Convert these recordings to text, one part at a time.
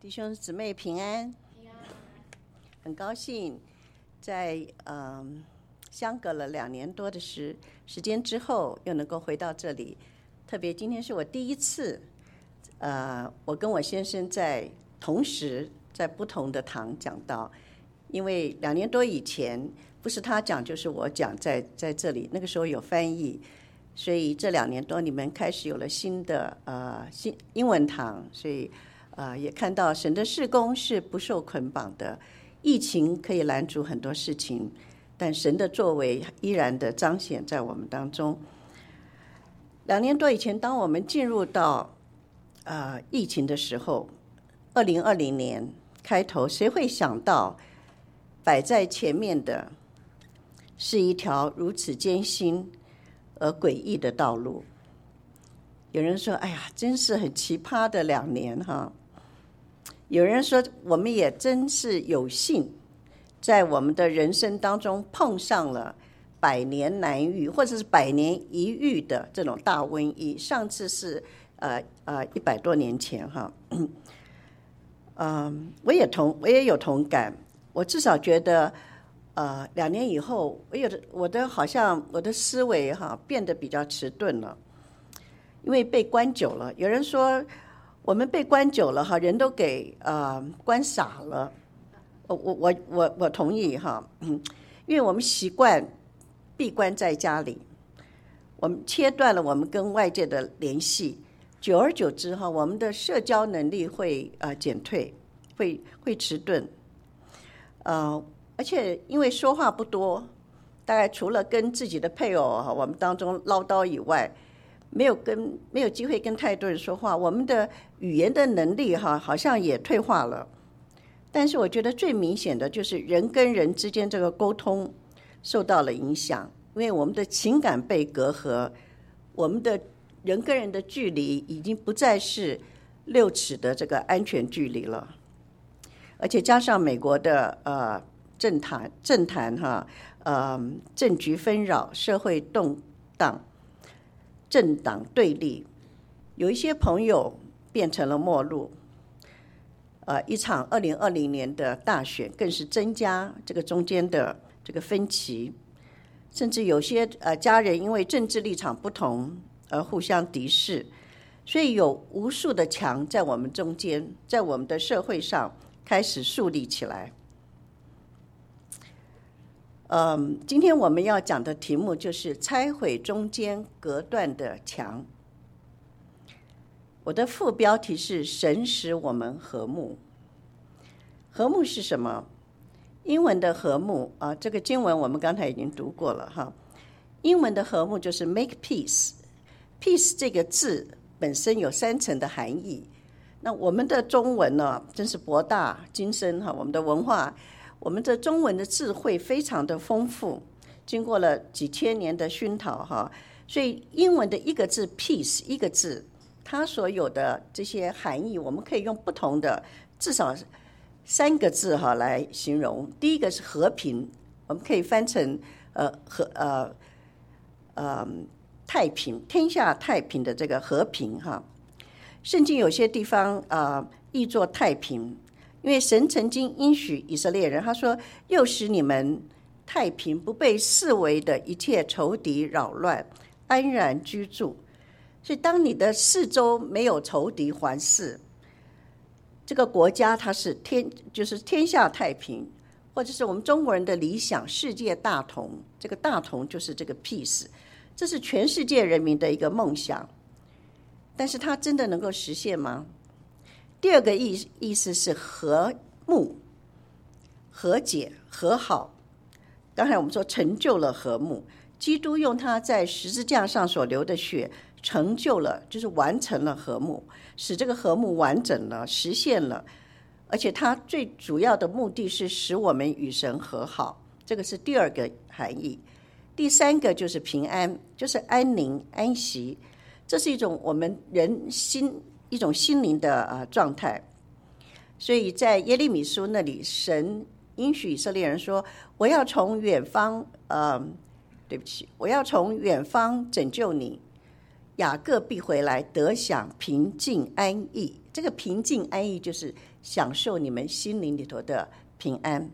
弟兄姊妹平安，很高兴在相隔了2年多的时间之后，又能够回到这里。特别今天是我第一次，我跟我先生同时在不同的堂讲道，因为2年多以前不是他讲就是我讲，在这里那个时候有翻译，所以这2年多你们开始有了新的新英文堂，所以也看到神的事工是不受捆绑的，疫情可以拦阻很多事情，但神的作为依然的彰显在我们当中。2年多以前，当我们进入到疫情的时候，2020年开头，谁会想到摆在前面的是一条如此艰辛而诡异的道路？有人说：“哎呀，真是很奇葩的2年哈。”有人说：“我们也真是有幸，在我们的人生当中碰上了100年难遇，或者是100年一遇的这种大瘟疫。上次是100多年前哈。”我也有同感。我至少觉得2年以后，我的思维哈变得比较迟钝了，因为被关久了。有人说我们被关久了哈，人都给关傻了。我同意哈，因为我们习惯闭关在家里，我们切断了我们跟外界的联系，久而久之哈，我们的社交能力会减退，会迟钝。而且因为说话不多，大概除了跟自己的配偶哈，我们当中唠叨以外，没有机会跟太多人说话，我们的语言的能力哈好像也退化了。但是我觉得最明显的就是人跟人之间这个沟通受到了影响，因为我们的情感被隔阂，我们的人跟人的距离已经不再是6尺的这个安全距离了。而且加上美国的政坛哈，政局纷扰，社会动荡，政党对立，有一些朋友变成了陌路。一场2020年的大选更是增加这个中间的这个分歧，甚至有些家人因为政治立场不同而互相敌视，所以有无数的墙在我们中间，在我们的社会上开始树立起来。今天我们要讲的题目就是拆毁中间隔断的墙。我的副标题是神使我们和睦。和睦是什么？英文的和睦这个经文我们刚才已经读过了哈。英文的和睦就是 make peace。peace 这个字本身有3层的含义。那我们的中文呢，真是博大精深哈。我们的文化，我们的中文的智慧非常的丰富，经过了几千年的熏陶哈，所以英文的一个字 peace 一个字，它所有的这些含义，我们可以用不同的至少3个字哈来形容。第一个是和平，我们可以翻成太平，天下太平的这个和平哈。圣经有些地方译作太平，因为神曾经应许以色列人，他说又使你们太平，不被四围的一切仇敌扰乱，安然居住。所以当你的四周没有仇敌环视，这个国家它是就是天下太平，或者是我们中国人的理想世界大同，这个大同就是这个 peace， 这是全世界人民的一个梦想。但是它真的能够实现吗？第二个意思是和睦、和解、和好。刚才我们说成就了和睦，基督用他在十字架上所流的血成就了，就是完成了和睦，使这个和睦完整了，实现了。而且它最主要的目的是使我们与神和好，这个是第2个含义。第3个就是平安，就是安宁、安息，这是一种我们一种心灵的状态。所以在耶利米书那里，神应许以色列人说：“我要从远方，我要从远方拯救你，雅各必回来，得享平静安逸。”这个平静安逸就是享受你们心灵里头的平安。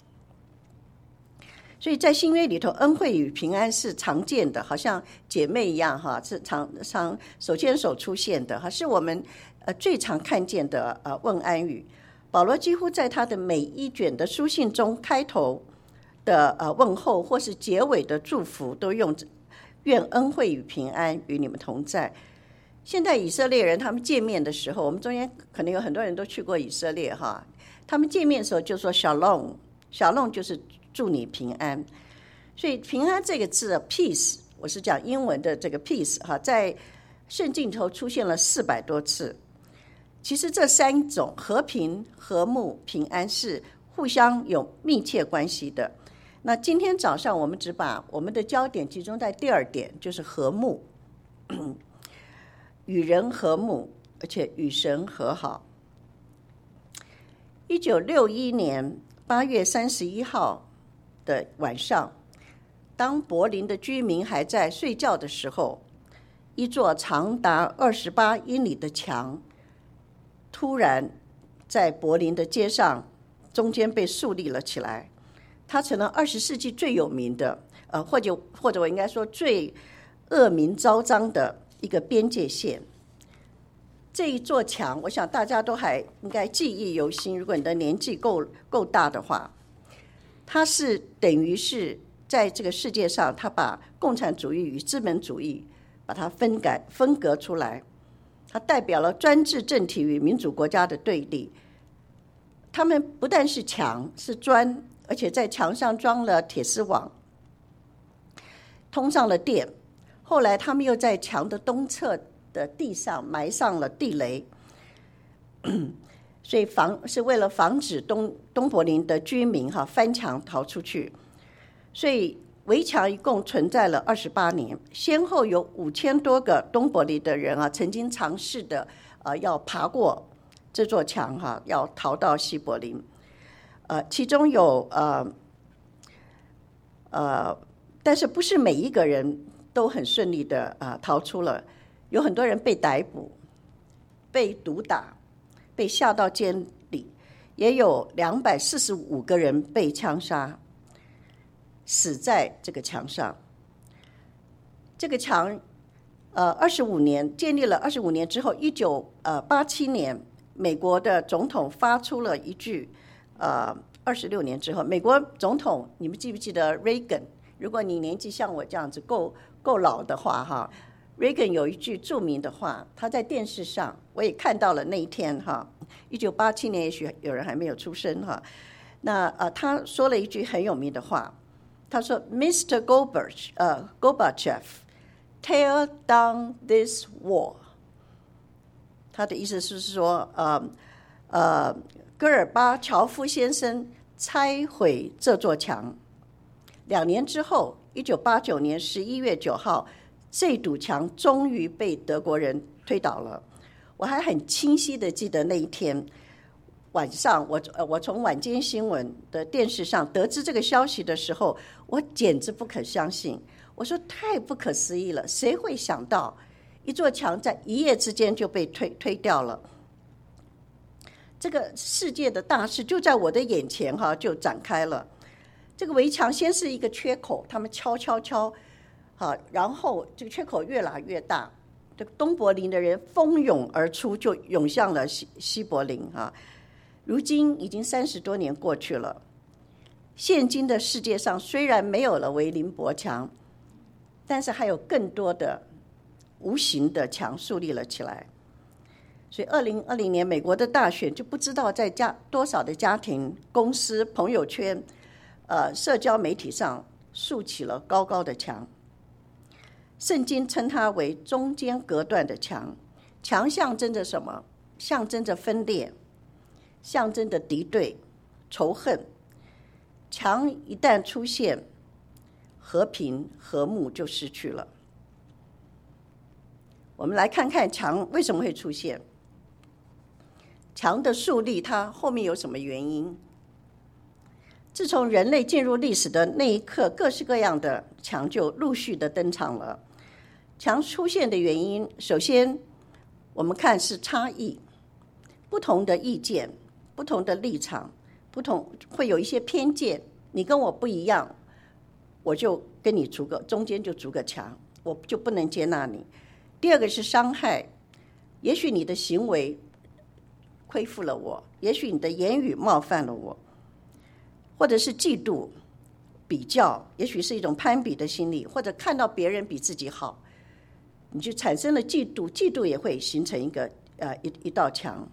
所以在新约里头，恩惠与平安是常见的，好像姐妹一样哈，是常手牵手出现的哈，是我们最常看见的问安语。保罗几乎在他的每一卷的书信中，开头的问候或是结尾的祝福，都用愿恩惠与平安与你们同在。现在以色列人他们见面的时候，我们中间可能有很多人都去过以色列哈，他们见面的时候就说 Shalom 就是祝你平安。所以平安这个字 peace， 我是讲英文的这个 peace 哈，在圣经里头出现了400多次。其实这3种和平、和睦、平安是互相有密切关系的。那今天早上我们只把我们的焦点集中在第2点，就是和睦，与人和睦，而且与神和好。1961年8月31号的晚上，当柏林的居民还在睡觉的时候，一座长达28英里的墙突然在柏林的街上中间被树立了起来，它成了20世纪最有名的或者我应该说最恶名昭彰的一个边界线。这一座墙我想大家都还应该记忆犹新，如果你的年纪够大的话，它是等于是在这个世界上，它把共产主义与资本主义把它分隔出来，它代表了专制政体与民主国家的对立。他们不但是墙是砖，而且在墙上装了铁丝网，通上了电。后来他们又在墙的东侧的地上埋上了地雷，所以是为了防止东柏林的居民翻墙逃出去。所以围墙一共存在了28年，先后有5000多个东柏林的人曾经尝试的要爬过这座墙要逃到西柏林。其中有但是不是每一个人都很顺利的逃出了，有很多人被逮捕、被毒打、被下到监里，也有245个人被枪杀，死在这个墙上。这个墙25年建立了25年之后，1987年美国的总统发出了一句26年之后，美国总统你们记不记得 Reagan？ 如果你年纪像我这样子够老的话Reagan 有一句著名的话，他在电视上我也看到了那一天1987年也许有人还没有出生那他说了一句很有名的话，他说 Mr. Gorbachev tear down this wall。 他的意思是说戈尔巴乔夫先生拆毁这座墙。2年之后1989年11月9号，这堵墙终于被德国人推倒了。我还很清晰的记得那一天晚上，我从晚间新闻的电视上得知这个消息的时候，我简直不可相信。我说太不可思议了，谁会想到一座墙在一夜之间就被推掉了？这个世界的大事就在我的眼前就展开了。这个围墙先是一个缺口，他们敲然后这个缺口越来越大，这个东柏林的人蜂拥而出，就涌向了西柏林如今已经30多年过去了，现今的世界上虽然没有了维林柏墙，但是还有更多的无形的墙树立了起来。所以2020年美国的大选，就不知道在多少的家庭、公司、朋友圈社交媒体上竖起了高高的墙。圣经称它为中间隔断的墙。墙象征着什么？象征着分裂，象征着敌对、仇恨。墙一旦出现，和平和睦就失去了。我们来看看墙为什么会出现，墙的树立它后面有什么原因。自从人类进入历史的那一刻，各式各样的墙就陆续的登场了。墙出现的原因，首先我们看是差异，不同的意见， 不同的立场，会有一些偏见，你跟我不一样，我就跟你中间就筑个墙，我就不能接纳你。第二个是伤害，也许你的行为亏负了我，也许你的言语冒犯了我，或者是嫉妒比较，也许是一种攀比的心理，或者看到别人比自己好，你就产生了嫉妒，嫉妒也会形成一道墙，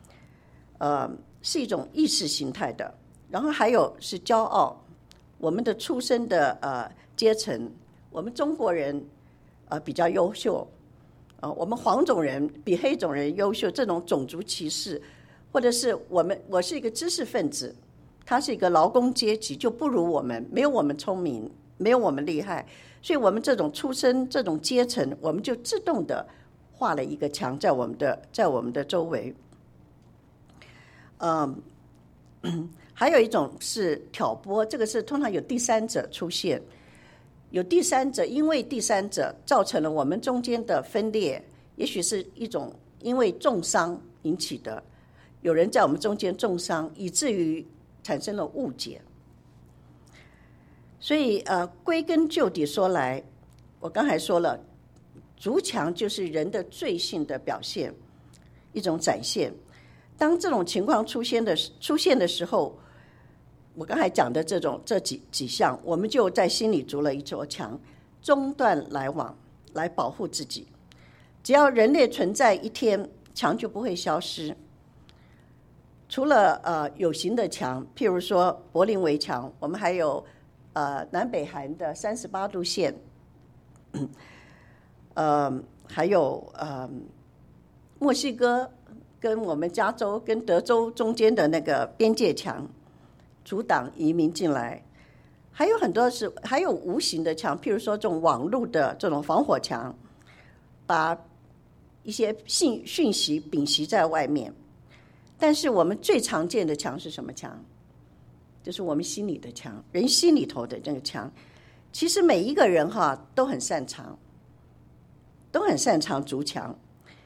是一种意识形态的。然后还有是骄傲，我们的出身的阶层，我们中国人比较优秀，我们黄种人比黑种人优秀，这种种族歧视，或者是我是一个知识分子，他是一个劳工阶级，就不如我们，没有我们聪明，没有我们厉害，所以我们这种出身这种阶层，我们就自动的画了一个墙在我们的周围。还有一种是挑拨，这个是通常有第三者出现，有第三者，因为第三者造成了我们中间的分裂，也许是一种因为重伤引起的，有人在我们中间重伤，以至于产生了误解。所以归根究底说来，我刚才说了，筑墙就是人的罪性的表现，一种展现。当这种情况出现的时候，我刚才讲的这几项，我们就在心里筑了一座墙，中断来往，来保护自己。只要人类存在一天，墙就不会消失。除了有形的墙，譬如说柏林围墙，我们还有南北韩的38度线，还有墨西哥跟我们加州跟德州中间的那个边界墙，阻挡移民进来。还有很多还有无形的墙，譬如说这种网络的这种防火墙，把一些讯息屏息在外面。但是我们最常见的墙是什么墙？就是我们心里的墙，人心里头的这个墙。其实每一个人都很擅长筑墙。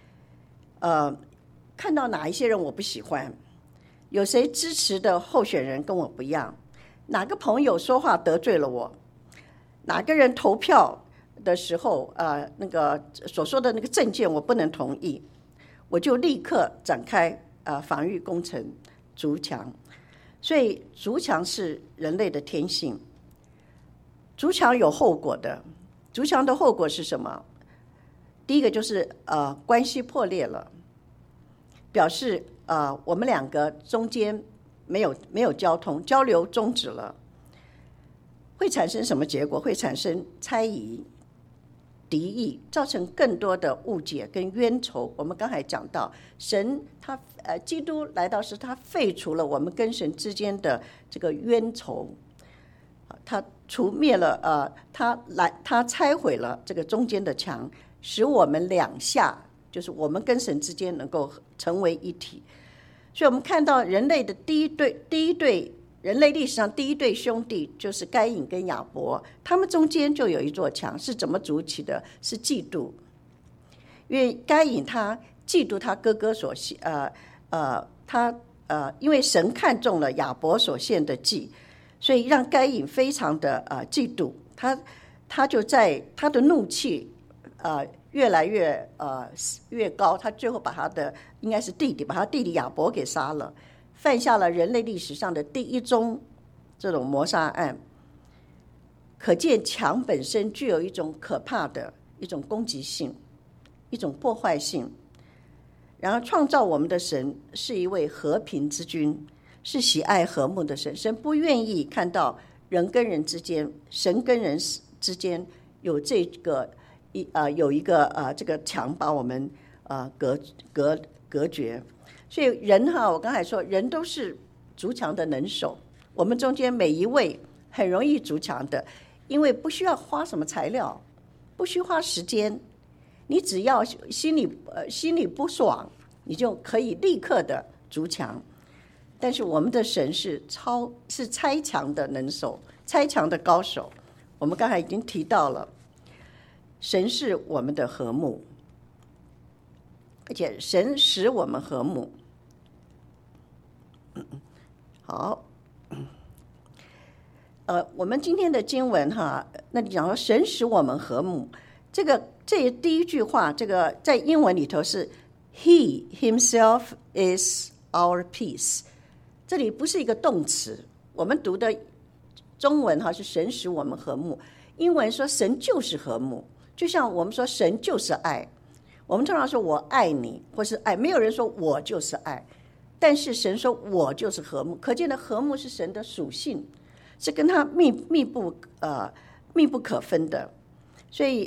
看到哪一些人我不喜欢，有谁支持的候选人跟我不一样，哪个朋友说话得罪了我，哪个人投票的时候那个所说的那个政见我不能同意，我就立刻展开防御工程，筑墙。所以筑墙是人类的天性。筑墙有后果的，筑墙的后果是什么？第一个就是关系破裂了，表示我们两个中间没有交流终止了。会产生什么结果？会产生猜疑、敌意，造成更多的误解跟冤仇。我们刚才讲到，神基督来到时，他废除了我们跟神之间的这个冤仇，他除灭了他拆毁了这个中间的墙，使我们两下，就是我们跟神之间能够成为一体。所以我们看到人类的第一对人类历史上第一对兄弟就是该隐跟亚伯，他们中间就有一座墙，是怎么筑起的？是嫉妒。因为该隐他嫉妒他哥哥所因为神看中了亚伯所献的祭，所以让该隐非常的嫉妒。他就在他的怒气越来越高，他最后把他的应该是把他弟弟亚伯给杀了，犯下了人类历史上的第一宗这种谋杀案。可见墙本身具有一种可怕的一种攻击性，一种破坏性。然而创造我们的神是一位和平之君，是喜爱和睦的神。神不愿意看到人跟人之间，神跟人之间有这个有一个这个墙把我们隔绝。所以人我刚才说人都是筑墙的能手，我们中间每一位很容易筑墙的，因为不需要花什么材料，不需花时间，你只要心里不爽，你就可以立刻的筑墙。但是我们的神是拆墙的能手，拆墙的高手。我们刚才已经提到了，神是我们的和睦，而且神使我们和睦。 好，我们今天的经文哈，那你讲说神使我们和睦，这第一句话，这个在英文里头是 He himself is our peace， 这里不是一个动词，我们读的中文哈是神使我们和睦，英文说神就是和睦，就像我们说神就是爱，我们通常说我爱你或是爱，没有人说我就是爱，但是神说我就是和睦，可见的和睦是神的属性，是跟他密不可分的。所以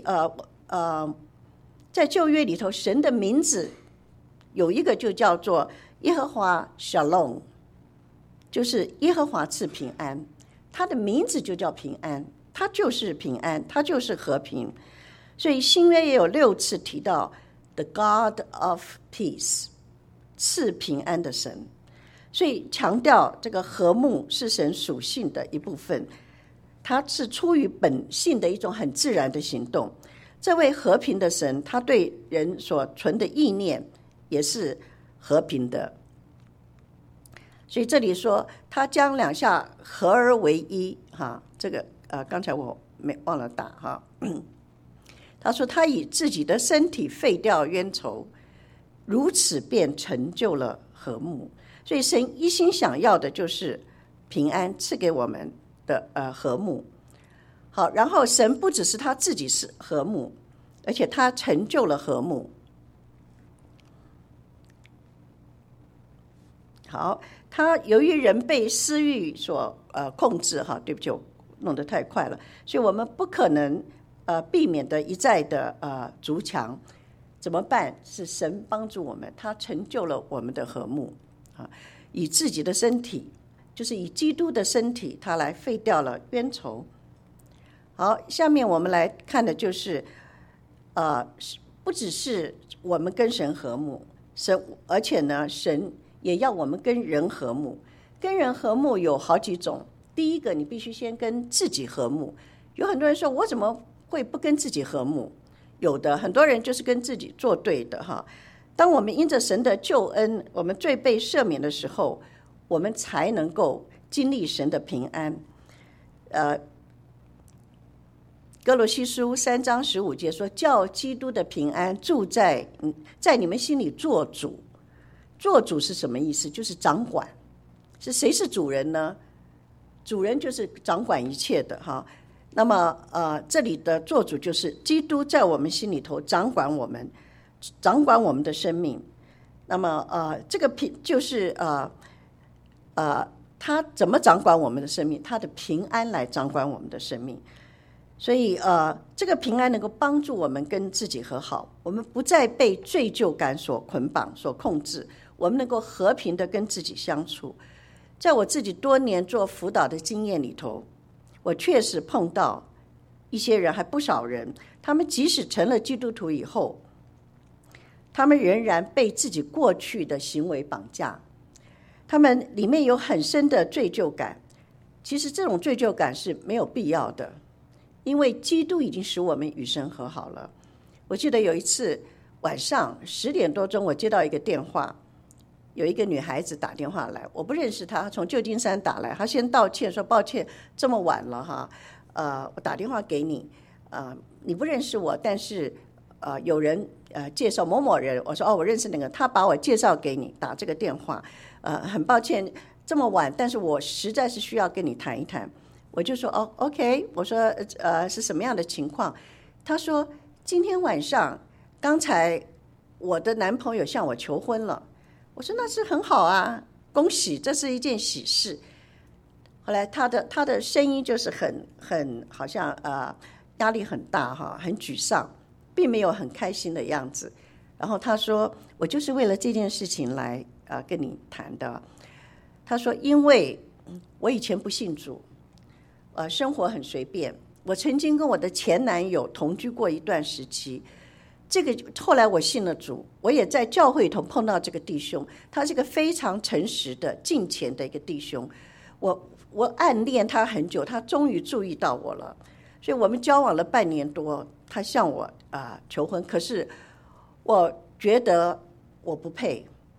在旧约里头，神的名字有一个就叫做耶和华 Shalom， 就是耶和华赐平安，他的名字就叫平安，他就是平安，他就是和平。所以新约也有6次提到 The God of Peace， 赐平安的神，所以强调这个和睦是神属性的一部分，它是出于本性的一种很自然的行动。这位和平的神，他对人所存的意念也是和平的，所以这里说他将两下合而为一哈，这个刚才我没忘了打哈。他说他以自己的身体废掉冤仇，如此便成就了和睦。所以神一心想要的就是平安，赐给我们的和睦。好，然后神不只是他自己是和睦，而且他成就了和睦。好，他由于人被私欲所控制哈，对不起，我弄得太快了，所以我们不可能避免的一再的筑墙，怎么办？是神帮助我们，他成就了我们的和睦啊，以自己的身体，就是以基督的身体，他来废掉了冤仇。好，下面我们来看的就是不只是我们跟神和睦，而且呢，神也要我们跟人和睦。跟人和睦有好几种，第一个你必须先跟自己和睦。有很多人说我怎么会不跟自己和睦？有的很多人就是跟自己作对的哈。当我们因着神的救恩，我们罪被赦免的时候，我们才能够经历神的平安。哥罗西书3章15节说，叫基督的平安住在你们心里做主。做主是什么意思？就是掌管。是谁是主人呢？主人就是掌管一切的哈。那么这里的做主就是基督在我们心里头掌管我们的生命。那么这个就是他怎么掌管我们的生命？他的平安来掌管我们的生命。所以这个平安能够帮助我们跟自己和好，我们不再被罪疚感所捆绑所控制，我们能够和平的跟自己相处。在我自己多年做辅导的经验里头，我确实碰到一些人，还不少人，他们即使成了基督徒以后，他们仍然被自己过去的行为绑架，他们里面有很深的罪疚感。其实这种罪疚感是没有必要的，因为基督已经使我们与神和好了。我记得有一次晚上10点多钟，我接到一个电话，有一个女孩子打电话来，我不认识她，从旧金山打来，她先道歉说抱歉这么晚了哈，我打电话给你，你不认识我，但是有人介绍某某人，我说我认识那个，他把我介绍给你，打这个电话，很抱歉这么晚，但是我实在是需要跟你谈一谈。我就说OK， 我说是什么样的情况？他说今天晚上刚才我的男朋友向我求婚了。我说那是很好啊，恭喜，这是一件喜事。后来他的声音就是很好像压力很大哈，很沮丧，并没有很开心的样子。然后他说我就是为了这件事情来跟你谈的。他说因为我以前不信主，生活很随便，我曾经跟我的前男友同居过一段时期。这个后来我信了主，我也在教会里头碰到这个弟兄，他是个非常诚实的敬虔的一个弟兄，我暗恋他很久，他终于注意到我了，所以我们交往了半年多，他向我求婚，可是我觉得我不配，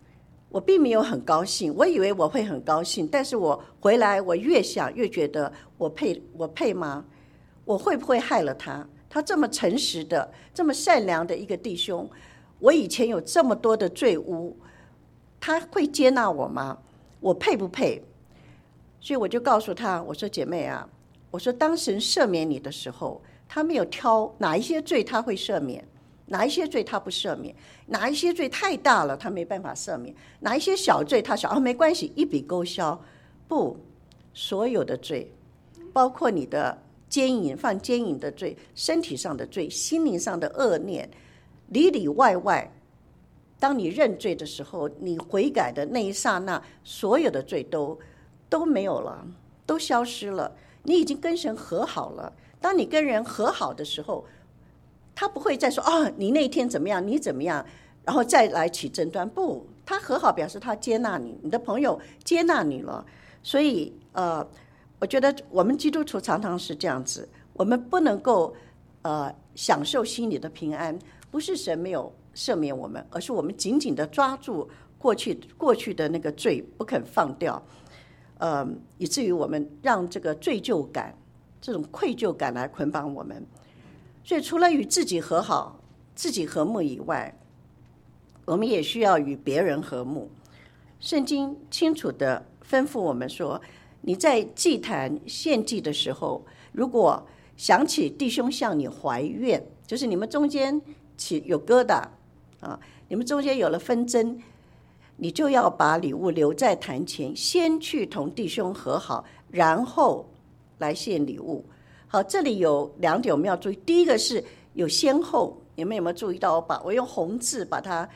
我并没有很高兴，我以为我会很高兴，但是我回来，我越想越觉得我配吗？我会不会害了他？他这么诚实的、这么善良的一个弟兄，我以前有这么多的罪污，他会接纳我吗？我配不配？所以我就告诉他，我说姐妹啊，我说当神赦免你的时候，他没有挑哪一些罪他会赦免，哪一些罪他不赦免，哪一些罪太大了他没办法赦免，哪一些小罪他想没关系一笔勾销。不，所有的罪，包括你的犯奸淫的罪，身体上的罪，心灵上的恶念，里里外外，当你认罪的时候，你悔改的那一刹那，所有的罪都没有了，都消失了，你已经跟神和好了。当你跟人和好的时候，他不会再说你那天怎么样，你怎么样，然后再来起争端。不，他和好表示他接纳你，你的朋友接纳你了。所以我觉得我们基督徒常常是这样子，我们不能够享受心里的平安，不是神没有赦免我们，而是我们紧紧的抓住过去的那个罪不肯放掉，以至于我们让这个罪疚感、这种愧疚感来捆绑我们。所以除了与自己和好、自己和睦以外，我们也需要与别人和睦。圣经清楚地吩咐我们说，你在祭坛献祭的时候，如果想起弟兄向你怀怨，就是你们中间有疙瘩你们中间有了纷争，你就要把礼物留在坛前，先去同弟兄和好，然后来献礼物。好，这里有2点我们要注意。第一个是有先后，你们有没有注意到我用红字把它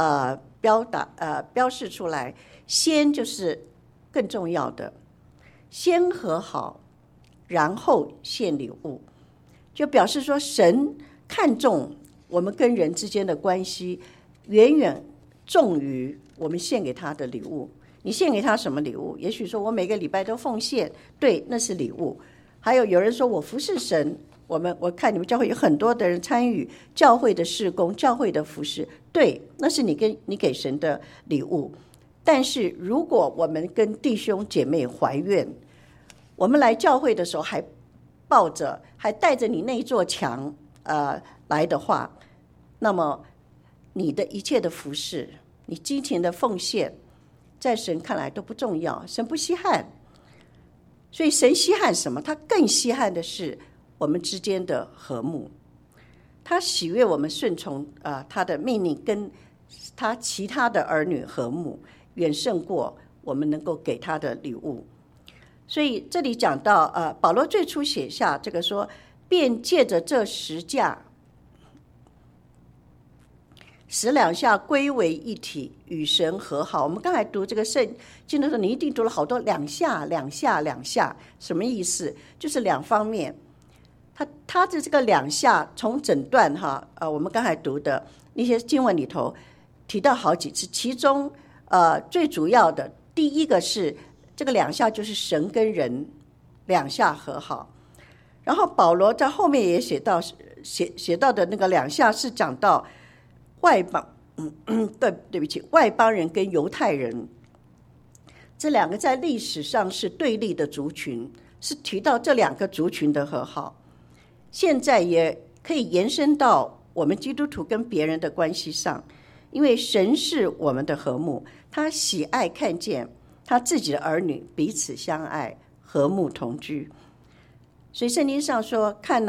标示出来？先就是更重要的，先和好，然后献礼物，就表示说神看重我们跟人之间的关系，远远重于我们献给他的礼物。你献给他什么礼物？也许说我每个礼拜都奉献，对，那是礼物。还有人说我服侍神，我看你们教会有很多的人参与教会的事工、教会的服侍，对，那是你给神的礼物。但是如果我们跟弟兄姐妹怀怨，我们来教会的时候还带着你那一座墙来的话，那么你的一切的服侍，你金钱的奉献，在神看来都不重要，神不稀罕。所以神稀罕什么？他更稀罕的是我们之间的和睦，他喜悦我们顺从他的命令，跟他其他的儿女和睦，远胜过我们能够给他的礼物。所以这里讲到保罗最初写下这个说，便借着这10架使2下归为一体，与神和好。我们刚才读这个圣经的时候，你一定读了好多2下，什么意思？就是2方面。他的这个2下，从整段我们刚才读的那些经文里头提到好几次，其中最主要的第一个是这个2下，就是神跟人2下和好。然后保罗在后面也写到的那个2下是讲到外邦，对不起，外邦人跟犹太人这2个在历史上是对立的族群，是提到这2个族群的和好。现在也可以延伸到我们基督徒跟别人的关系上，因为神是我们的和睦，他喜爱看见他自己的儿女彼此相爱，和睦同居。所以圣经上说，看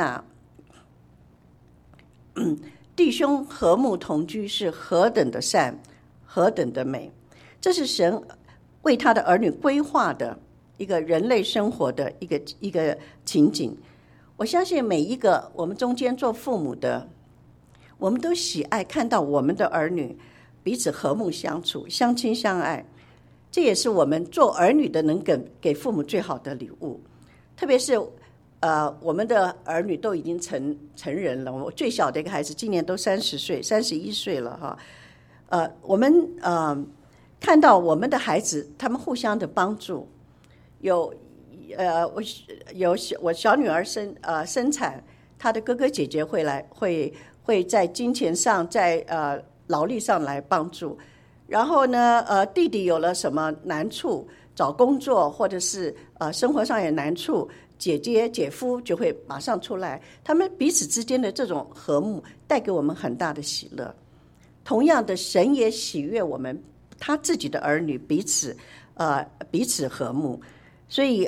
弟兄和睦同居是何等的善，何等的美。这是神为他的儿女规划的一个人类生活的一个情景。我相信每一个我们中间做父母的，我们都喜爱看到我们的儿女彼此和睦相处，相亲相爱。这也是我们做儿女的能给父母最好的礼物。特别是我们的儿女都已经成人了，我最小的一个孩子今年都31岁了我们看到我们的孩子他们互相的帮助，我小女儿生产，她的哥哥姐姐会在金钱上，在劳力上来帮助， 然后呢，弟弟有了什么难处，找工作或者是生活上有难处，姐姐姐夫就会马上出来，他们彼此之间的这种和睦带给我们很大的喜乐。同样的，神也喜悦我们他自己的儿女彼此和睦。所以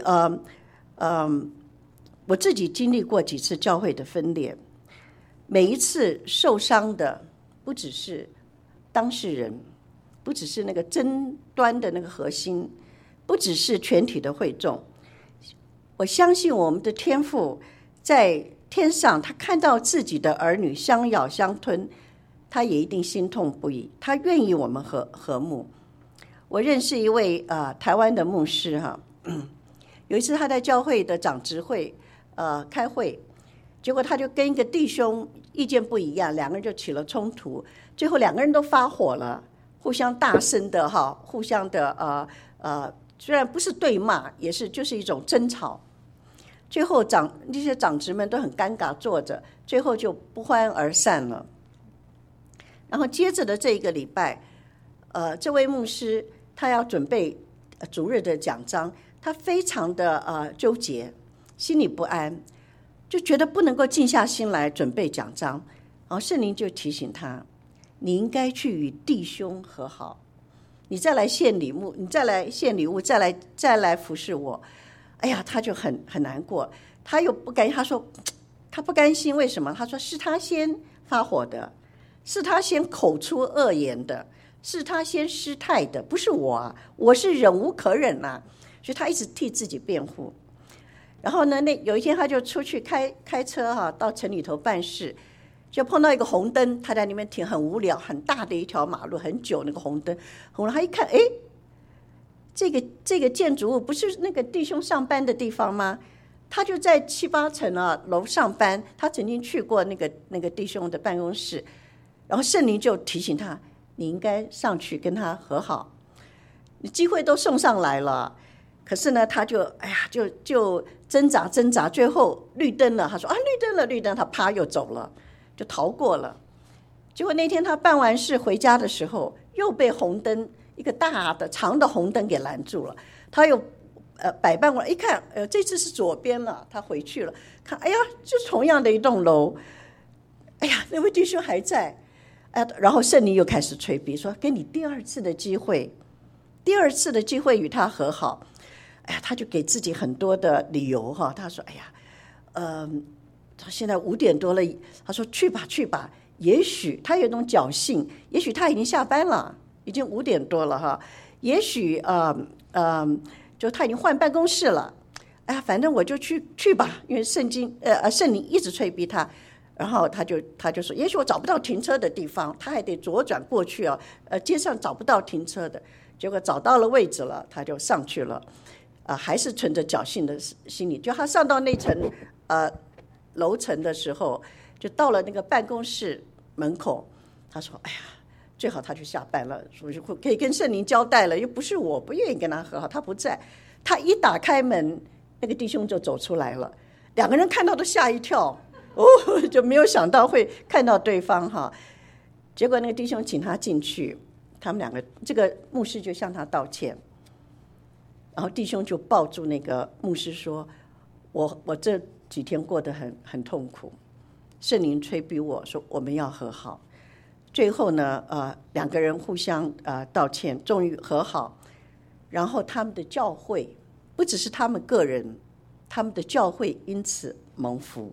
我自己经历过几次教会的分裂，每一次受伤的不只是当事人，不只是那个争端的那个核心，不只是全体的会众。我相信我们的天父在天上，他看到自己的儿女相咬相吞，他也一定心痛不已，他愿意我们和睦。我认识一位台湾的牧师有一次他在教会的长执会开会，结果他就跟一个弟兄意见不一样，两个人就起了冲突，最后两个人都发火了，互相大声的互相的虽然不是对骂，也是就是一种争吵。最后那些长执们都很尴尬坐着，最后就不欢而散了。然后接着的这一个礼拜，这位牧师他要准备主日的讲章，他非常的纠结，心里不安，就觉得不能够静下心来准备讲章。然后圣灵就提醒他，你应该去与弟兄和好，你再来献礼物，你再来献礼物，再来服侍我。哎呀，他就很难过，他又不甘心，他说他不甘心，为什么？他说是他先发火的，是他先口出恶言的，是他先失态的，不是我啊，我是忍无可忍啊。所以他一直替自己辩护。然后呢，有一天他就出去开车到城里头办事，就碰到一个红灯，他在那边停，很无聊，很大的一条马路，很久那个红灯，他一看，这个建筑物不是那个弟兄上班的地方吗？他就在7、8层楼上班，他曾经去过那个弟兄的办公室，然后圣灵就提醒他，你应该上去跟他和好，你机会都送上来了。可是呢，他就就挣扎，最后绿灯了，他说绿灯，他啪又走了，就逃过了。结果那天他办完事回家的时候，又被红灯一个大的长的红灯给拦住了。他又百般过来一看，这次是左边了，他回去了，看，哎呀，就同样的一栋楼，哎呀，那位弟兄还在，然后圣灵又开始催逼，说给你第二次的机会与他和好。哎呀，他就给自己很多的理由他说，哎呀，他现在5点多了，他说去吧，也许他有一种侥幸，也许他已经下班了，已经5点多了也许就他已经换办公室了。哎呀，反正我就去吧，因为圣灵一直催逼他。然后他就说，也许我找不到停车的地方，他还得左转过去街上找不到停车的。结果找到了位置了，他就上去了。还是存着侥幸的心理，就他上到那层楼层的时候，就到了那个办公室门口，他说，哎呀，最好他去下班了，所以可以跟圣灵交代了，又不是我不愿意跟他和好，他不在。他一打开门，那个弟兄就走出来了，两个人看到都吓一跳，就没有想到会看到对方结果那个弟兄请他进去，他们两个，这个牧师就向他道歉。然后弟兄就抱住那个牧师说，我这几天过得很痛苦，圣灵催逼我说我们要和好。最后呢两个人互相道歉，终于和好。然后他们的教会不只是他们个人，他们的教会因此蒙福。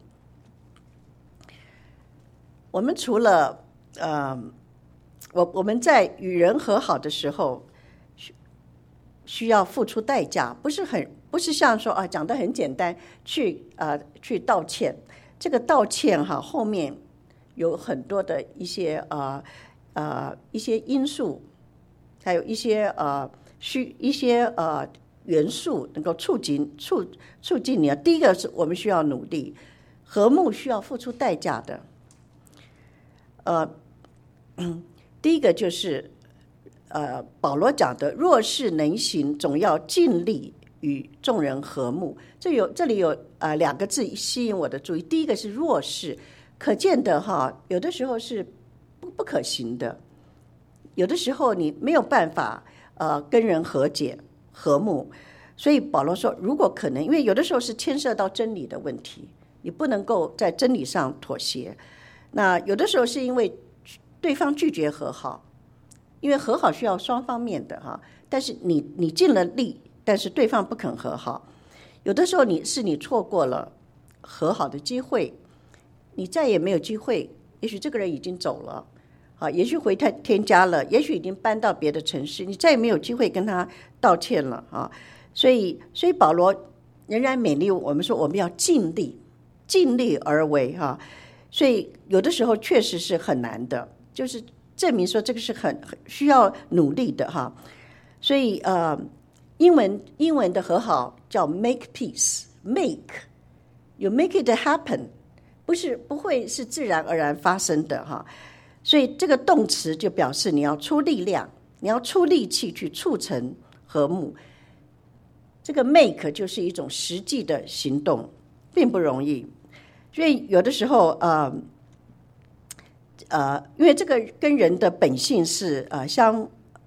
我们除了我们在与人和好的时候需要付出代价，不是像说讲得很简单，去道歉。这个道歉后面有很多的一些因素，还有一些元素能够促进你。第一个是我们需要努力，和睦需要付出代价的。第一个就是保罗讲的，若是能行，总要尽力与众人和睦。这里有2个字吸引我的注意。第一个是若是，可见的有的时候是不可行的。 有的时候你没有办法跟人和解和睦，所以保罗说，如果可能，因为有的时候是牵涉到真理的问题，你不能够在真理上妥协。那有的时候是因为对方拒绝和好，因为和好需要双方面的哈，但是你尽了力，但是对方不肯和好。有的时候你错过了和好的机会，你再也没有机会，也许这个人已经走了，也许回天家了，也许已经搬到别的城市，你再也没有机会跟他道歉了啊。所以保罗仍然勉励我们说，我们要尽力而为哈。所以有的时候确实是很难的，就是证明说这个是很需要努力的哈。所以英文的和好叫 make peace， you make it happen， 不会是自然而然发生的哈。所以这个动词就表示你要出力量，你要出力气去促成和睦。这个 make 就是一种实际的行动，并不容易。所以有的时候因为这个跟人的本性是相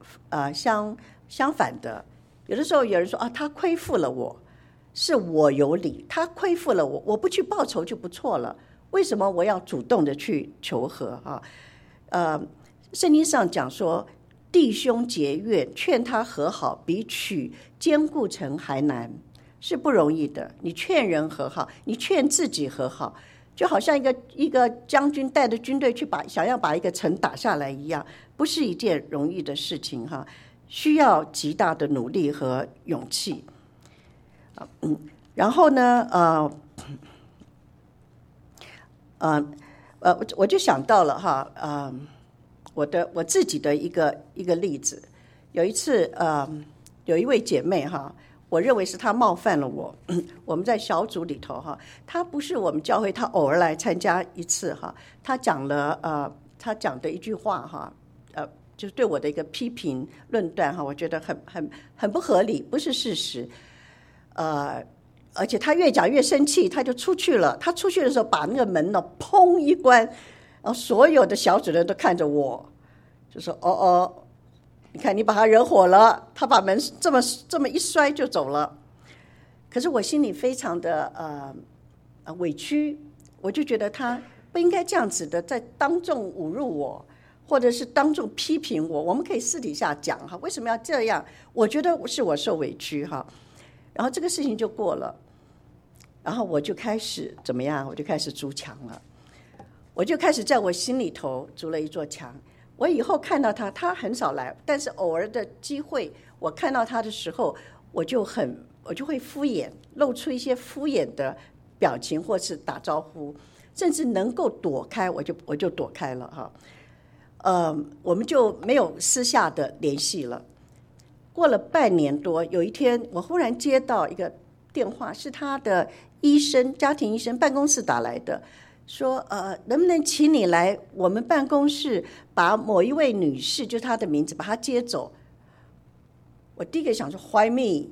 反的。有的时候有人说他亏负了我，是我有理，他亏负了我，我不去报仇就不错了，为什么我要主动的去求和圣经上讲说，弟兄结怨，劝他和好，比取坚固城还难，是不容易的。你劝人和好，你劝自己和好，就好像一个将军带着军队去想要把一个城打下来一样，不是一件容易的事情哈，需要极大的努力和勇气。然后呢，我就想到了哈，我自己的一个例子。有一次，有一位姐妹哈，我认为是她冒犯了我。我们在小组里头哈，她不是我们教会，她偶尔来参加一次哈。她讲的一句话哈，就是对我的一个批评论断哈，我觉得很不合理，不是事实。而且她越讲越生气，她就出去了。她出去的时候，把那个门呢砰一关，然后所有的小组人都看着我，就说你看你把他惹火了，他把门这么一摔就走了。可是我心里非常的委屈，我就觉得他不应该这样子的在当众侮辱我，或者是当众批评我。我们可以私底下讲哈，为什么要这样？我觉得是我受委屈哈。然后这个事情就过了，然后我就开始怎么样？我就开始筑墙了，我就开始在我心里头筑了一座墙。我以后看到他很少来，但是偶尔的机会，我看到他的时候，我就会敷衍，露出一些敷衍的表情，或是打招呼，甚至能够躲开，我就躲开了哈。我们就没有私下的联系了。过了半年多，有一天我忽然接到一个电话，是他的家庭医生办公室打来的。说能不能请你来我们办公室，把某一位女士，就是她的名字，把她接走。我第一个想说 Why me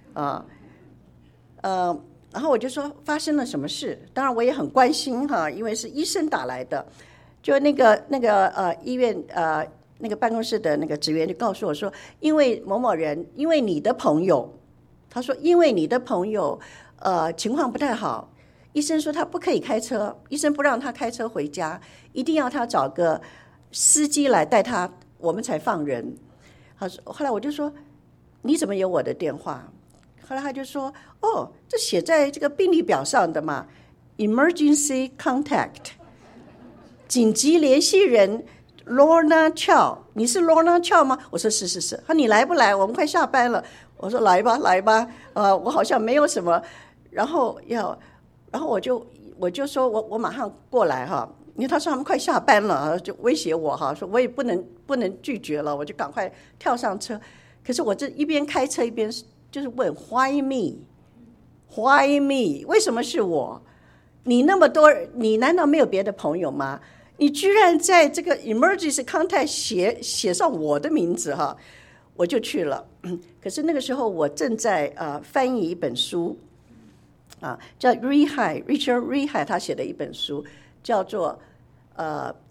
然后我就说发生了什么事。当然我也很关心哈，因为是医生打来的。就那个医院那个办公室的那个职员就告诉我说，因为某某人，因为你的朋友，他说因为你的朋友情况不太好。医生说他不可以开车，医生不让他开车回家，一定要他找个司机来带他，我们才放人。后来我就说你怎么有我的电话？后来他就说这写在这个病历表上的嘛， Emergency Contact 紧急联系人 Lorna Chow。 你是 Lorna Chow 吗？我说是。他说你来不来？我们快下班了。我说来吧我好像没有什么。然后我就说我马上过来哈，因为他说他们快下班了，就威胁我哈，说我也不能拒绝了，我就赶快跳上车。可是我这一边开车一边就是问 Why me？ 为什么是我？你那么多，你难道没有别的朋友吗？你居然在这个 emergency contact 写上我的名字哈，我就去了。可是那个时候我正在翻译一本书。叫Richard Rehai 他写的一本书，叫做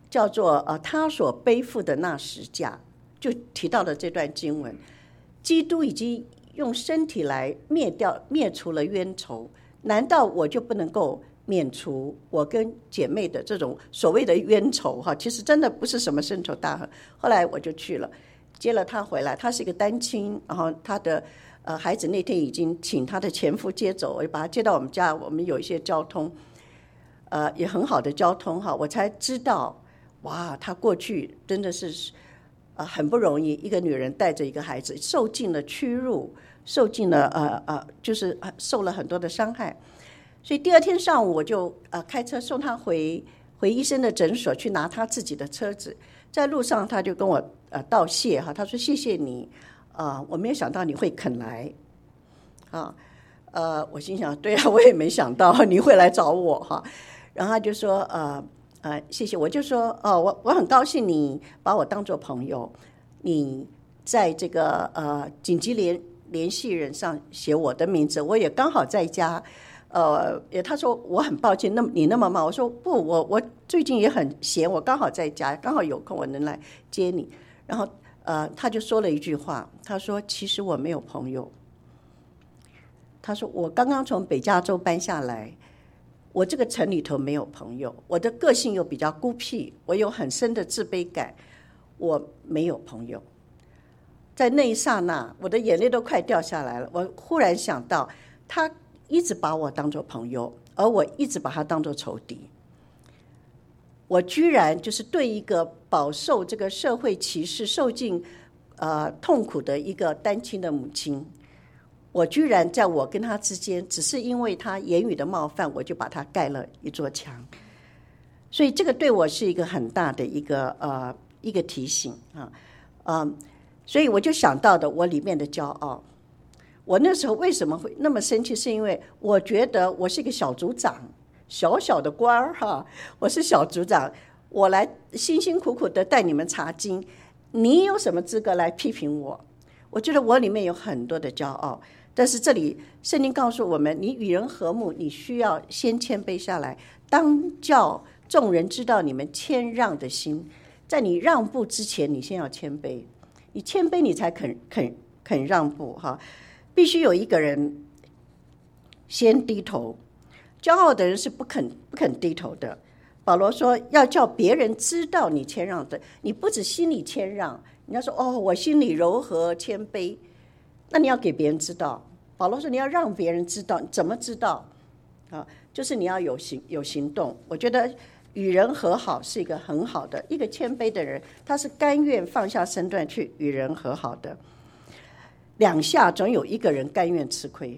叫做他所背负的那十架，就提到了这段经文。基督已经用身体来灭除了冤仇，难道我就不能够免除我跟姐妹的这种所谓的冤仇哈？其实真的不是什么深仇大恨。后来我就去了，接了她回来，她是一个单亲，然后她的孩子那天已经请她的前夫接走，我就把她接到我们家，我们有一些交通，也很好的交通哈，我才知道，哇，她过去真的是很不容易，一个女人带着一个孩子，受尽了屈辱，受尽了就是受了很多的伤害。所以第二天上午我就开车送她回医生的诊所去拿她自己的车子，在路上她就跟我道谢哈，她说谢谢你我没有想到你会肯来啊，我心想对啊，我也没想到你会来找我哈。然后她就说谢谢，我就说我很高兴你把我当作朋友，你在这个紧急联系人上写我的名字，我也刚好在家。他说我很抱歉，你那么忙，我说不，我最近也很闲，我刚好在家，刚好有空，我能来接你。然后他就说了一句话，他说其实我没有朋友。他说我刚刚从北加州搬下来，我这个城里头没有朋友，我的个性又比较孤僻，我有很深的自卑感，我没有朋友。在那一刹那，我的眼泪都快掉下来了。我忽然想到，他一直把我当作朋友，而我一直把他当作仇敌。我居然就是对一个饱受这个社会歧视、受尽痛苦的一个单亲的母亲，我居然在我跟他之间，只是因为他言语的冒犯，我就把他盖了一座墙。所以这个对我是一个很大的一个提醒所以我就想到的我里面的骄傲。我那时候为什么会那么生气，是因为我觉得我是一个小组长，小小的官儿哈，我是小组长，我来辛辛苦苦的带你们查经，你有什么资格来批评我？我觉得我里面有很多的骄傲，但是这里圣经告诉我们，你与人和睦，你需要先谦卑下来，当叫众人知道你们谦让的心。在你让步之前，你先要谦卑，你谦卑你才肯让步哈。必须有一个人先低头，骄傲的人是不肯低头的。保罗说要叫别人知道你谦让的，你不止心里谦让，你要说我心里柔和谦卑，那你要给别人知道。保罗说你要让别人知道，怎么知道就是你要有行动。我觉得与人和好是一个很好的，一个谦卑的人他是甘愿放下身段去与人和好的。两下总有一个人甘愿吃亏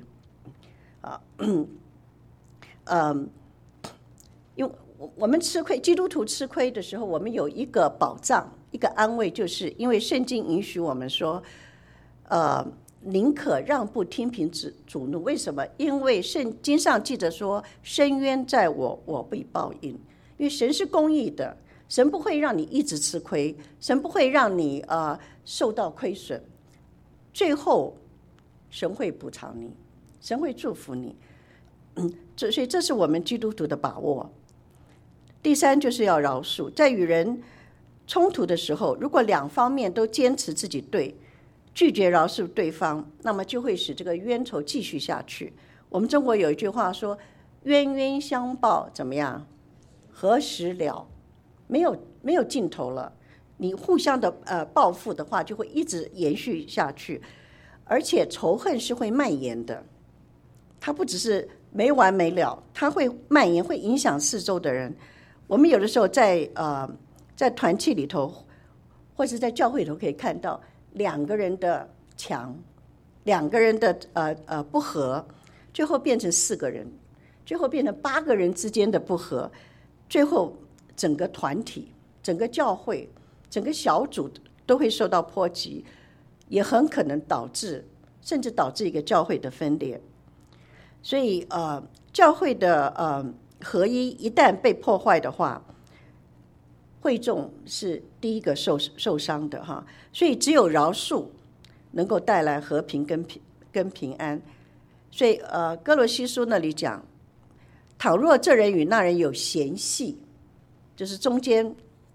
因为我们吃亏，基督徒吃亏的时候，我们有一个保障，一个安慰，就是因为圣经允许我们说宁可让步听凭主怒。为什么？因为圣经上记着说深渊在我，我必报应。因为神是公义的，神不会让你一直吃亏，神不会让你受到亏损，最后神会补偿你，神会祝福你所以这是我们基督徒的把握。第三就是要饶恕，在与人冲突的时候，如果两方面都坚持自己对，拒绝饶恕对方，那么就会使这个冤仇继续下去。我们中国有一句话说冤冤相报怎么样，何时了？没有尽头了。你互相的报复的话，就会一直延续下去，而且仇恨是会蔓延的，它不只是没完没了，它会蔓延，会影响四周的人。我们有的时候在团契里头，或是在教会里头可以看到两个人的墙，两个人的不和，最后变成4个人，最后变成8个人之间的不和，最后整个团体、整个教会、整个小组都会受到波及，也很可能甚至导致一个教会的分裂。所以教会的合一一旦被破坏的话，会众是第一个受伤的哈。所以只有饶恕能够带来和平跟平安。所以哥罗西书那里讲，倘若这人与那人有嫌隙，就是中间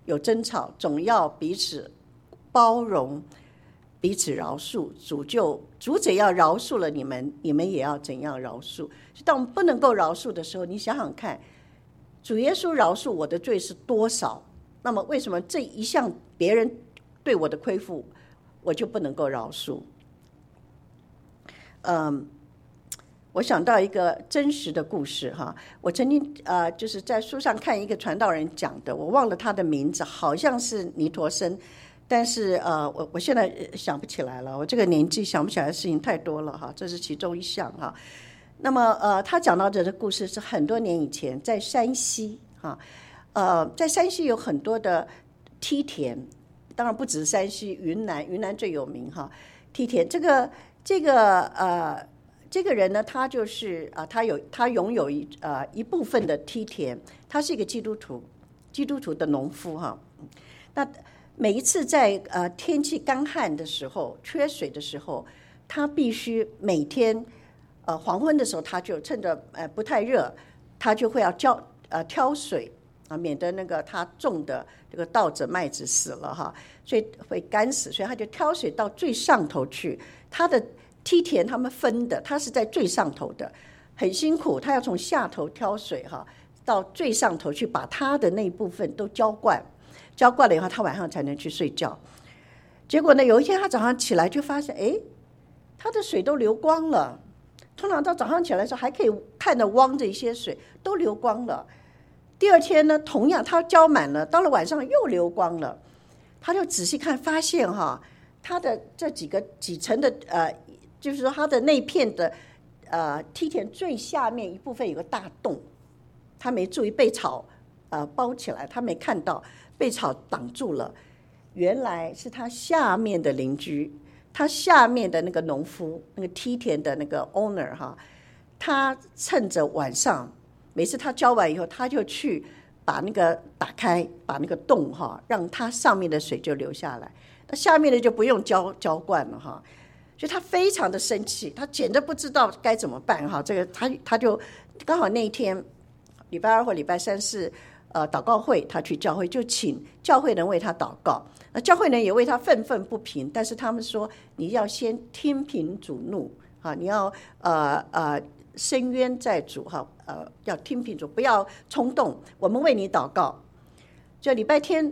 有争吵，总要彼此包容，彼此饶恕。主者要饶恕了你们，你们也要怎样饶恕。当我们不能够饶恕的时候，你想想看，主耶稣饶恕我的罪是多少？那么为什么这一项别人对我的亏负，我就不能够饶恕？我想到一个真实的故事哈，我曾经就是在书上看一个传道人讲的，我忘了他的名字，好像是尼陀生，但是我现在想不起来了，我这个年纪想不起来的事情太多了哈，这是其中一项哈。那么他讲到这个故事是很多年以前，在山西哈，在山西有很多的梯田，当然不只是山西，云南最有名哈，梯田这个人呢，他就是他拥有一部分的梯田，他是一个基督徒的农夫哈。那每一次在天气干旱的时候，缺水的时候，他必须每天黄昏的时候，他就趁着不太热，他就会要挑水啊，免得那个他种的这个稻子麦子死了哈，所以会干死，所以他就挑水到最上头去。他的梯田他们分的，他是在最上头的，很辛苦，他要从下头挑水哈，到最上头去把他的那一部分都浇灌了以后，他晚上才能去睡觉。结果呢，有一天他早上起来就发现，他的水都流光了。通常到早上起来的时候还可以看得汪着一些水，都流光了。第二天呢，同样他浇满了，到了晚上又流光了。他就仔细看，发现哈，他的这几层的就是说他的那片的梯田最下面一部分有个大洞，他没注意被草包起来，他没看到被草挡住了。原来是他下面的邻居，他下面的那个农夫，那个梯田的那个 owner 哈，他趁着晚上，每次他浇完以后，他就去把那个打开，把那个洞哈，让他上面的水就流下来，那下面的就不用浇灌了哈。所以他非常的生气，他简直不知道该怎么办哈。这个他就刚好那一天礼拜二或礼拜三是祷告会，他去教会就请教会人为他祷告，那教会人也为他愤愤不平，但是他们说你要先听凭主怒啊，你要伸冤在主哈，要听凭主，不要冲动，我们为你祷告。就礼拜天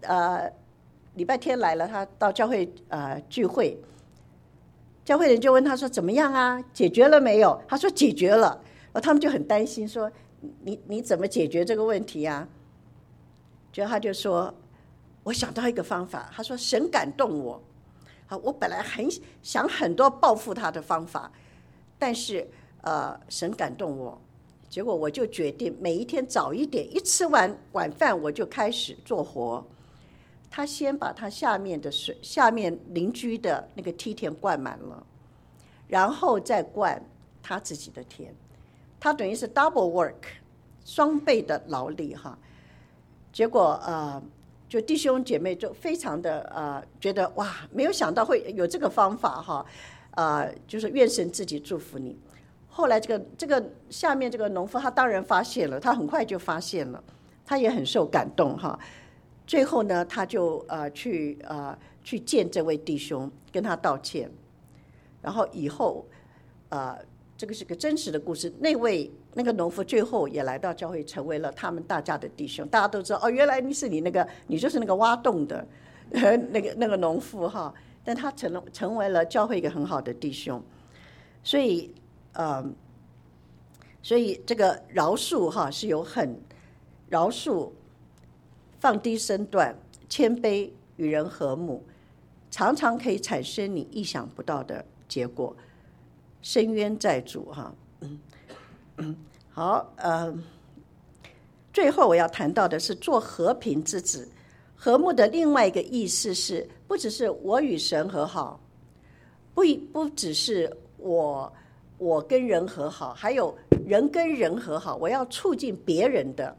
来了，他到教会聚会。教会人就问他说怎么样啊，解决了没有？他说解决了。他们就很担心说你怎么解决这个问题啊？结果他就说我想到一个方法，他说神感动我，我本来很想很多报复他的方法，但是神感动我，结果我就决定每一天早一点，一吃完晚饭我就开始做活。他先把他下面的水，下面邻居的那个梯田灌满了，然后再灌他自己的田，他等于是 double work， 双倍的劳力哈。结果就弟兄姐妹就非常的觉得哇，没有想到会有这个方法哈，就是愿神自己祝福你。后来这个下面这个农夫他当然发现了，他很快就发现了，他也很受感动哈。最后呢，他就去见这位弟兄，跟他道歉。然后以后这个是个真实的故事，那个农夫最后也来到教会，成为了他们大家的弟兄。大家都知道原来你就是那个挖洞的那个农夫哈。但他成为了教会一个很好的弟兄。所以这个饶恕哈是有饶恕。放低身段，谦卑，与人和睦，常常可以产生你意想不到的结果。伸冤在主哈。好，最后我要谈到的是做和平之子。和睦的另外一个意思是，不只是我与神和好，不只是我跟人和好，还有人跟人和好，我要促进别人的。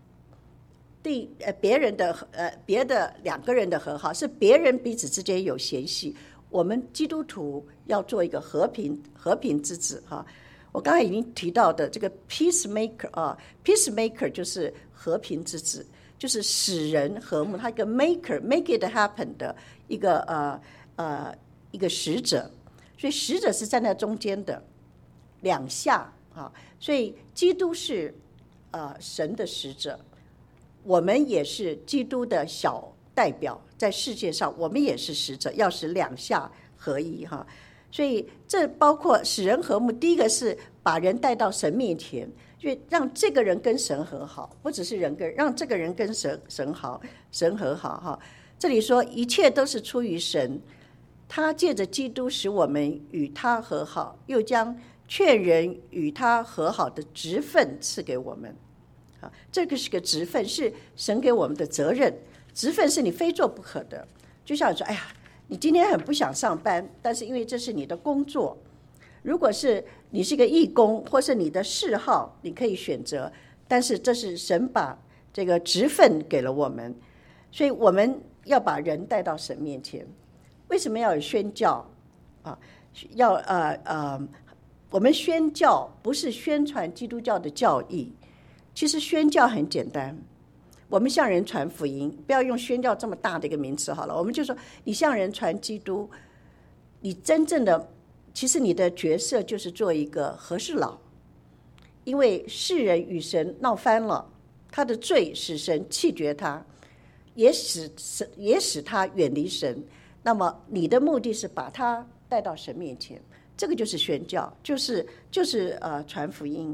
别的两个人的和好，是别人彼此之间有嫌隙。我们基督徒要做一个和平之子哈。我刚才已经提到的这个 peacemaker 就是和平之子， 就是使人和睦，他一个 make it happen 的一个使者，所以使者是站在中间的两下啊，所以基督是神的使者，我们也是基督的小代表，在世界上我们也是使者，要使两下合一哈。所以这包括使人和睦，第一个是把人带到神面前，就让这个人跟神和好，不只是人跟，让这个人跟神和好哈。这里说一切都是出于神，他借着基督使我们与他和好，又将劝人与他和好的职分赐给我们。这个是个职分，是神给我们的责任，职分是你非做不可的。就像你说，哎呀，你今天很不想上班，但是因为这是你的工作，如果是你是一个义工或是你的嗜好，你可以选择，但是这是神把这个职分给了我们，所以我们要把人带到神面前。为什么要有宣教啊？我们宣教不是宣传基督教的教义，其实宣教很简单，我们向人传福音，不要用宣教这么大的一个名词好了，我们就说你向人传基督，你真正的其实你的角色就是做一个和事佬，因为世人与神闹翻了，他的罪使神弃绝他，也使他远离神，那么你的目的是把他带到神面前，这个就是宣教，就是传福音，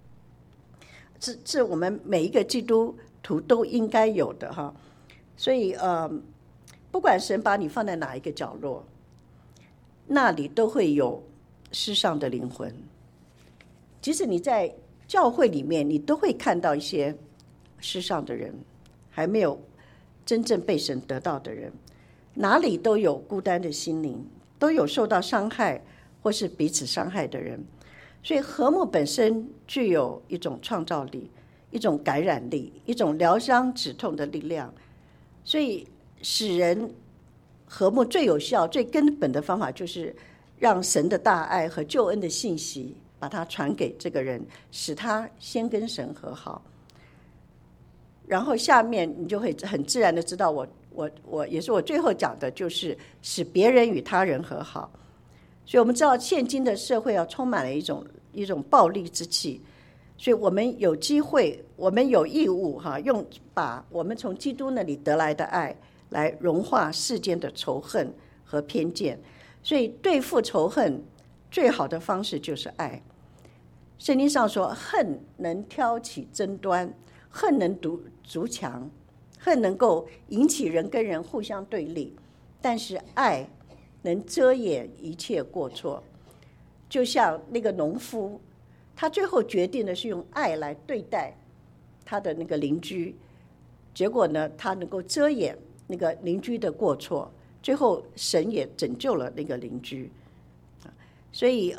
是我们每一个基督徒都应该有的哈。所以不管神把你放在哪一个角落，那里都会有世上的灵魂。即使你在教会里面，你都会看到一些世上的人，还没有真正被神得到的人，哪里都有孤单的心灵，都有受到伤害或是彼此伤害的人。所以和睦本身具有一种创造力，一种感染力，一种疗伤止痛的力量。所以使人和睦最有效最根本的方法，就是让神的大爱和救恩的信息把它传给这个人，使他先跟神和好。然后下面你就会很自然的知道，我也是我最后讲的，就是使别人与他人和好。所以我们知道现今的社会充满了一种暴力之气，所以我们有机会，我们有义务把我们从基督那里得来的爱来融化世间的仇恨和偏见。所以对付仇恨最好的方式就是爱。圣经上说，恨能挑起争端，恨能筑墙，恨能够引起人跟人互相对立，但是爱能遮掩一切过错。就像那个农夫，他最后决定的是用爱来对待他的那个邻居，结果呢，他能够遮掩那个邻居的过错，最后神也拯救了那个邻居。所以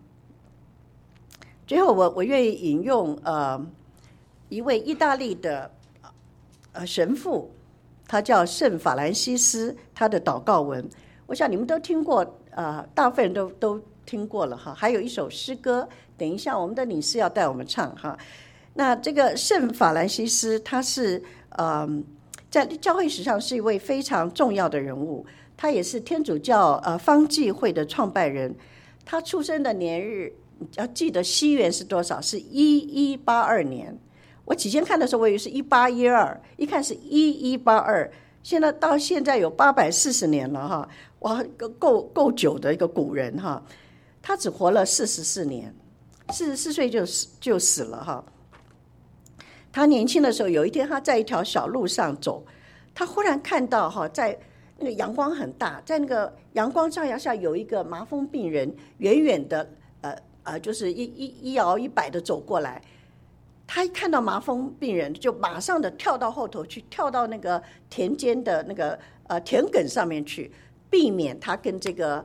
最后我愿意引用一位意大利的神父，他叫圣法兰西斯，他的祷告文，我想你们都听过，大部分人都听过了哈。还有一首诗歌，等一下我们的领事要带我们唱哈。那这个圣法兰西斯，他是在教会史上是一位非常重要的人物，他也是天主教方济会的创办人。他出生的年日要记得西元是多少？是1182年。我起先看的时候，我以为是1812，一看是1182。到现在有840年了哈，哇，够久的一个古人哈。他只活了44年，44岁就死了哈。他年轻的时候，有一天他在一条小路上走，他忽然看到哈，在那个阳光很大，在那个阳光照耀下有一个麻风病人远远的就是一摇一摆的走过来。他一看到麻风病人，就马上的跳到后头去，跳到那个田间的那个田埂上面去，避免他跟这个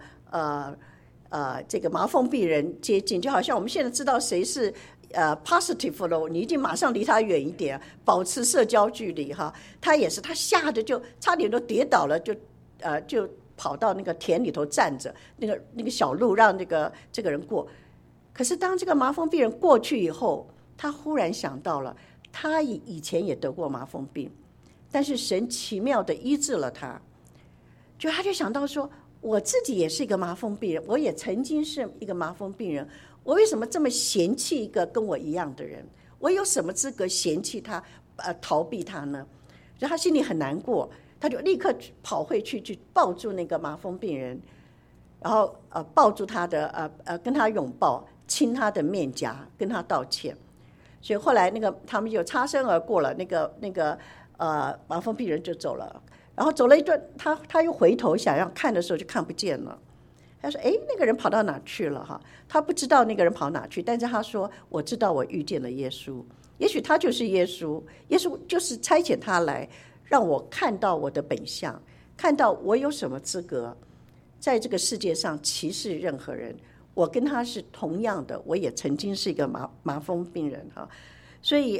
麻风病人接近。就好像我们现在知道谁是positive 了，你一定马上离他远一点，保持社交距离哈。他也是，他吓得就差点都跌倒了，就跑到那个田里头站着，那个小路让这个人过。可是当这个麻风病人过去以后，他忽然想到了，他以前也得过麻风病， 但是神奇妙的医治了他，他就想到说，我自己也是一个麻风病人，我也曾经是一个麻风病人，我为什么这么嫌弃一个跟我一样的人？我有什么资格嫌弃他，逃避他呢？所以他心里很难过，他就立刻跑回去抱住那个麻风病人，然后抱住他的跟他拥抱，亲他的面颊，跟他道歉。所以后来他们就擦身而过了，那个麻风病人就走了。然后走了一段，他又回头想要看的时候就看不见了。他说：“那个人跑到哪去了？”哈，他不知道那个人跑哪去，但是他说：“我知道我遇见了耶稣，也许他就是耶稣，耶稣就是差遣他来，让我看到我的本相，看到我有什么资格在这个世界上歧视任何人。我跟他是同样的，我也曾经是一个麻风病人哈。所以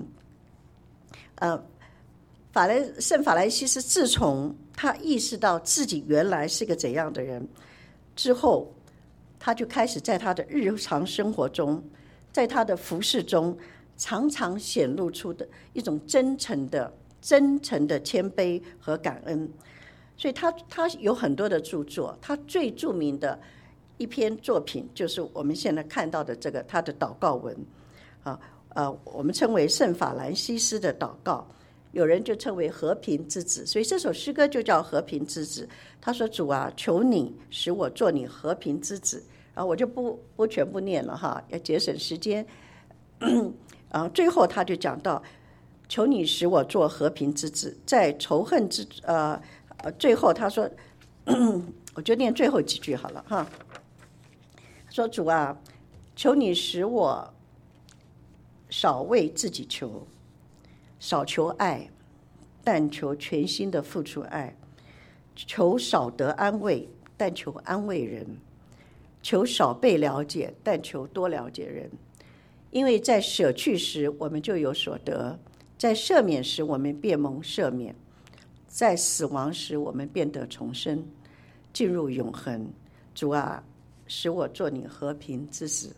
圣法兰西斯自从他意识到自己原来是个怎样的人之后，他就开始在他的日常生活中，在他的服事中，常常显露出的一种真诚的谦卑和感恩。所以他有很多的著作，他最著名的一篇作品就是我们现在看到的这个他的祷告文我们称为圣法兰西斯的祷告，有人就称为和平之子，所以这首诗歌就叫和平之子。他说：“主啊，求你使我做你和平之子。”然后我就不全部念了哈，要节省时间。最后他就讲到：“求你使我做和平之子，在仇恨之最后他说，我就念最后几句好了哈。说主啊，求你使我少为自己求，少求爱，但求全心的付出爱；求少得安慰，但求安慰人；求少被了解，但求多了解人。因为在舍去时，我们就有所得；在赦免时，我们便蒙赦免；在死亡时，我们便得重生，进入永恒。主啊，使我做你和平之子。”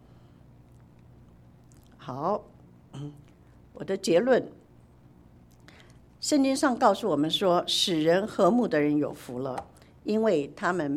好，我的结论，圣经上告诉我们说，使人和睦的人有福了，因为他们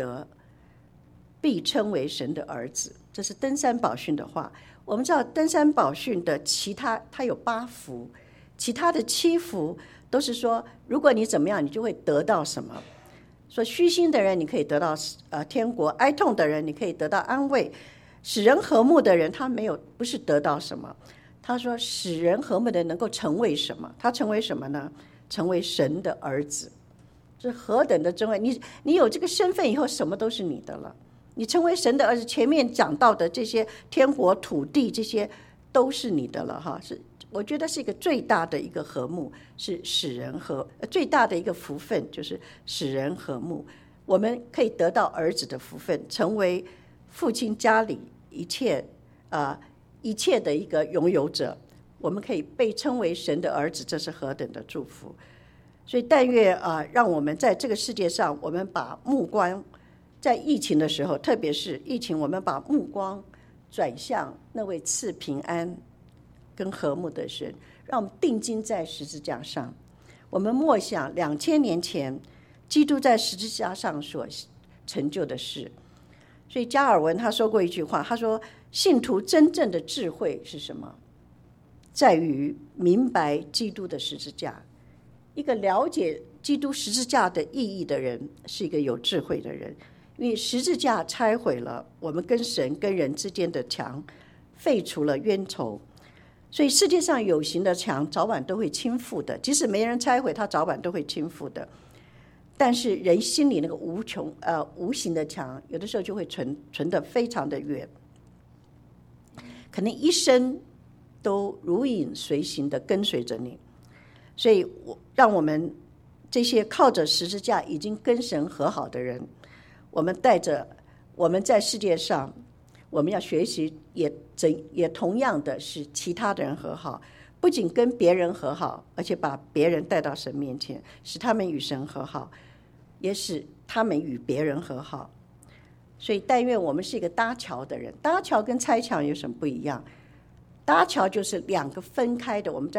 必称为神的儿子。这是登山宝训的话。我们知道登山宝训的它有8福，其他的7福都是说，如果你怎么样，你就会得到什么。说虚心的人你可以得到天国，哀痛的人你可以得到安慰，使人和睦的人他不是得到什么。他说使人和睦的人能够成为什么？他成为什么呢？成为神的儿子。这何等的珍贵！你有这个身份以后，什么都是你的了。你成为神的儿子，前面讲到的这些天国土地，这些都是你的了哈。我觉得是一个最大的一个和睦，是使人最大的一个福分，就是使人和睦。我们可以得到儿子的福分，成为父亲家里一切的一个拥有者。我们可以被称为神的儿子，这是何等的祝福！所以但愿让我们在这个世界上，我们把目光在疫情的时候，特别是疫情，我们把目光转向那位赐平安跟和睦的神，让我们定睛在十字架上。我们默想2000年前基督在十字架上所成就的事。所以加尔文他说过一句话，他说信徒真正的智慧是什么？在于明白基督的十字架。一个了解基督十字架的意义的人，是一个有智慧的人。因为十字架拆毁了我们跟神跟人之间的墙，废除了冤仇。所以世界上有形的墙早晚都会倾覆的，即使没人拆毁，它早晚都会倾覆的。但是人心里那个无形的墙，有的时候就会存得非常的远，可能一生都如影随形的跟随着你。所以让我们这些靠着十字架已经跟神和好的人，我们带着我们在世界上，我们要学习也同样的是其他的人和好，不仅跟别人和好，而且把别人带到神面前，使他们与神和好，也使他们与别人和好。所以但愿我们是一个搭桥的人。搭桥跟拆墙有什么不一样？搭桥就是2个分开的，我们在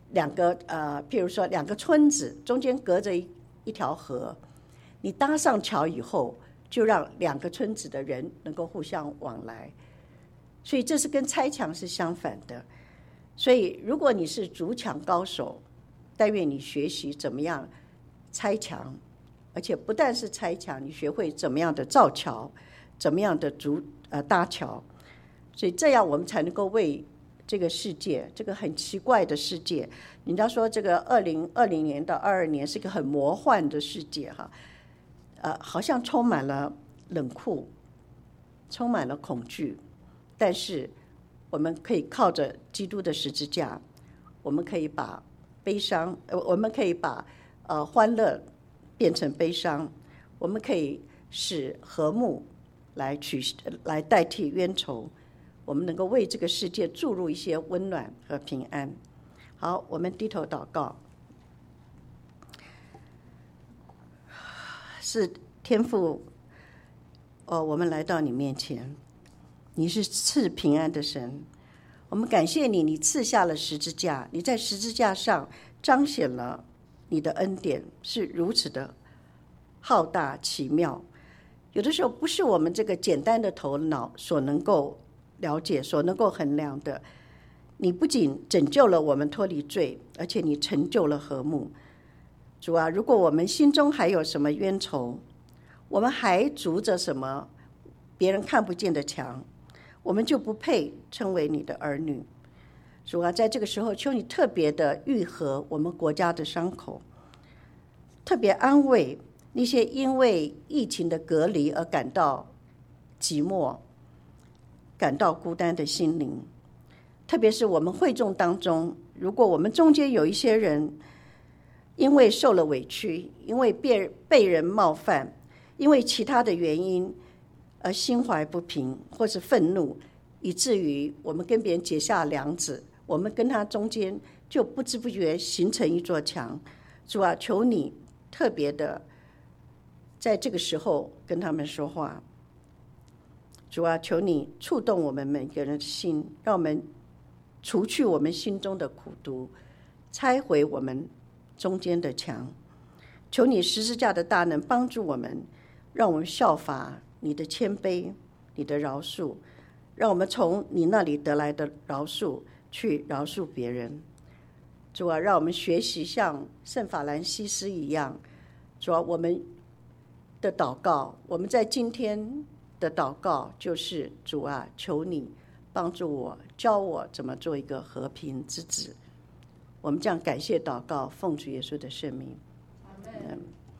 譬如说两个村子中间隔着一条河，你搭上桥以后，就让两个村子的人能够互相往来，所以这是跟拆墙是相反的。所以如果你是筑墙高手，但愿你学习怎么样拆墙，而且不但是拆墙，你学会怎么样的造桥，怎么样的搭桥，所以这样我们才能够为这个世界，这个很奇怪的世界，人家说这个2020年到22年是个很魔幻的世界哈，好像充满了冷酷，充满了恐惧，但是我们可以靠着基督的十字架，我们可以把悲伤，我们可以把欢乐变成悲伤，我们可以使和睦来代替冤仇，我们能够为这个世界注入一些温暖和平安。好，我们低头祷告。是天父，我们来到你面前，你是赐平安的神，我们感谢你，你赐下了十字架，你在十字架上彰显了你的恩典，是如此的浩大奇妙，有的时候不是我们这个简单的头脑所能够了解，所能够衡量的。你不仅拯救了我们脱离罪，而且你成就了和睦。主啊，如果我们心中还有什么冤仇，我们还筑着什么别人看不见的墙，我们就不配称为你的儿女。主啊，在这个时候求你特别的愈合我们国家的伤口，特别安慰那些因为疫情的隔离而感到寂寞、感到孤单的心灵。特别是我们会众当中，如果我们中间有一些人因为受了委屈，因为被人冒犯，因为其他的原因而心怀不平或是愤怒，以至于我们跟别人结下梁子，我们跟他中间就不知不觉形成一座墙。主啊，求你特别的在这个时候跟他们说话。主啊，求你触动我们每个人的心，让我们除去我们心中的苦毒，拆毁我们中间的墙。求你十字架的大能帮助我们，让我们效法你的谦卑，你的饶恕，让我们从你那里得来的饶恕去饶恕别人。主啊，让我们学习像圣法兰西斯一样。主啊，我们的祷告，我们在今天的祷告就是主啊，求你帮助我，教我怎么做一个和平之子。我们这样感谢祷告，奉主耶稣的圣名，